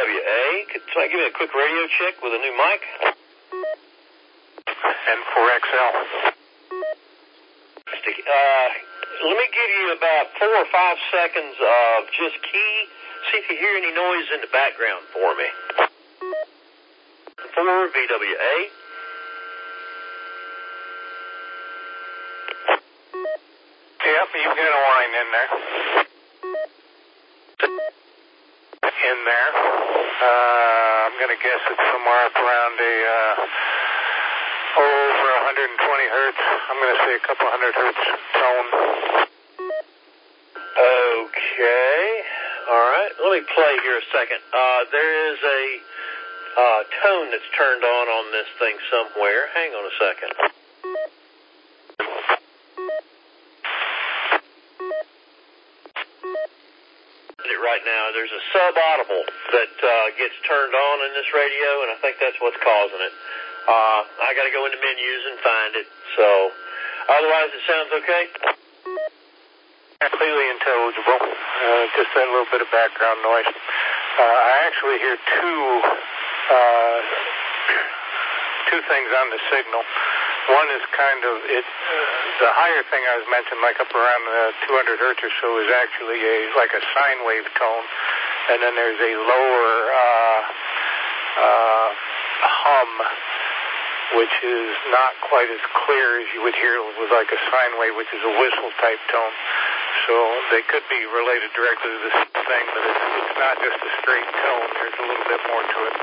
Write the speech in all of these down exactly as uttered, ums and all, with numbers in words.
W A. Could somebody give me a quick radio check with a new mic? N four X L. Uh, let me give you about four or five seconds of just key. See if you hear any noise in the background for me. four V W A. Yep, you've got a line in there. In there. Uh, I'm going to guess it's somewhere up around a, uh, over one hundred twenty hertz. I'm going to say a couple hundred hertz tone. Okay. All right. Let me play here a second. Uh, there is a uh, tone that's turned on on this thing somewhere. Hang on a second. Right now, there's a sub-audible that uh, gets turned on in this radio, and I think that's what's causing it. Uh, I got to go into menus and find it. So, otherwise, it sounds okay. Completely intelligible. Uh, just that little bit of background noise. Uh, I actually hear two uh, two things on the signal. One is kind of it. Uh, the higher thing I was mentioning, like up around uh, two hundred hertz or so, is actually a like a sine wave tone, and then there's a lower uh, uh, hum, which is not quite as clear as you would hear with like a sine wave, which is a whistle type tone. So they could be related directly to the same thing, but it's, it's not just a straight tone. There's a little bit more to it.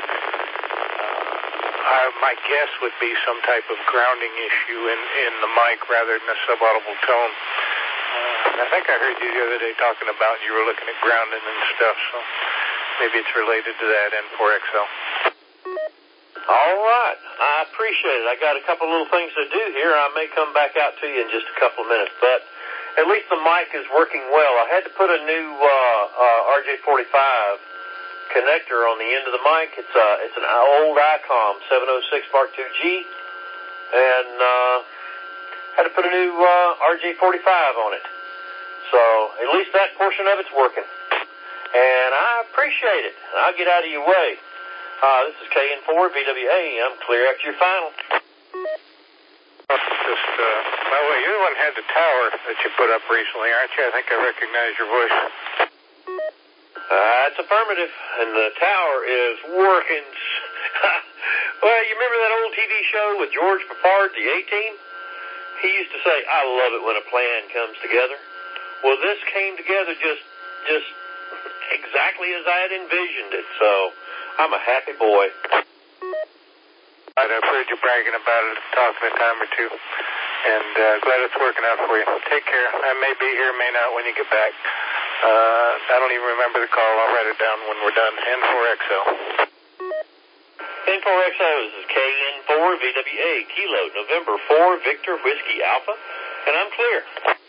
Uh, my guess would be some type of grounding issue in, in the mic rather than a subaudible tone. Uh, I think I heard you the other day talking about you were looking at grounding and stuff, so maybe it's related to that N four X L. All right. I appreciate it. I got a couple little things to do here. I may come back out to you in just a couple of minutes, but at least the mic is working well. I had to put a new uh, uh, R J forty-five connector on the end of the mic. It's uh, it's an old ICOM seven oh six Mark two G, and uh, had to put a new uh, R J forty-five on it. So at least that portion of it's working, and I appreciate it. I'll get out of your way. Uh, this is K N four V W A. I'm clear after your final. Just, uh, by the way, you're the one who had the tower that you put up recently, aren't you? I think I recognize your voice. Uh, it's affirmative, and the tower is working. Well, you remember that old T V show with George Papard, the A-Team? He used to say, I love it when a plan comes together. Well, this came together just, just exactly as I had envisioned it, so I'm a happy boy. I've heard you bragging about it, talking a time or two, and uh, glad it's working out for you. Take care. I may be here, may not when you get back. Uh, I don't even remember the call. I'll write it down when we're done. N four X L. N four X L, this is K N four V W A, Kilo, November four, Victor, Whiskey, Alpha, and I'm clear.